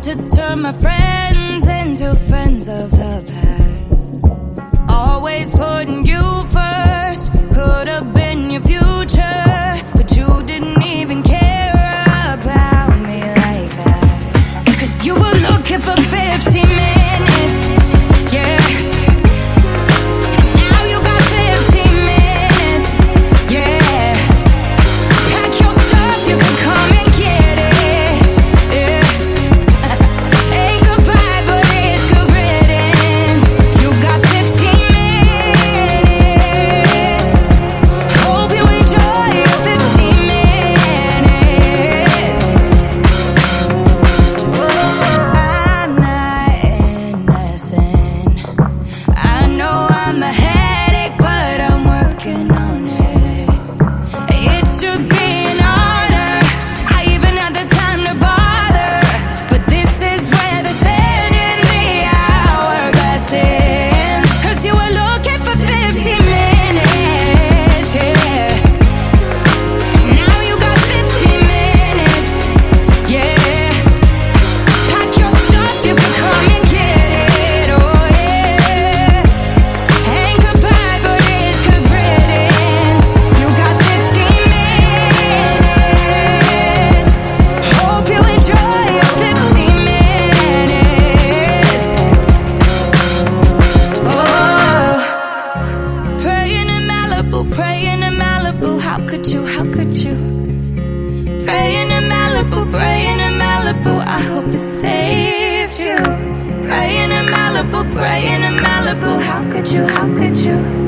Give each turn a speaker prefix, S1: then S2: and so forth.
S1: to turn my friends into friends of the past. Always putting you first. Could have been your future, but you didn't even care about me like that. 'Cause you were looking for 15 minutes, yeah. And now you got 15 minutes, yeah. Pack your stuff, you can come and get it, yeah. Ain't goodbye, but it's good riddance. You got 15 minutes. Hope you enjoy your 15 minutes. I'm not innocent. I know I'm a headache, but I'm working on it. It should be an honor. I even had the time to bother, but this is where the sand in the hourglass ends. 'Cause you were looking for 15 minutes, yeah. Now you got 15 minutes, yeah. Pack your stuff, you can come and get it, oh yeah. Ain't goodbye, but it's good riddance. You got 15 minutes. Hope you enjoy your 15 minutes. Oh, praying in Malibu, praying in Malibu. How could you, how could you? Praying in Malibu, praying in Malibu. I hope it saved you. Praying in Malibu, praying in Malibu. How could you, how could you?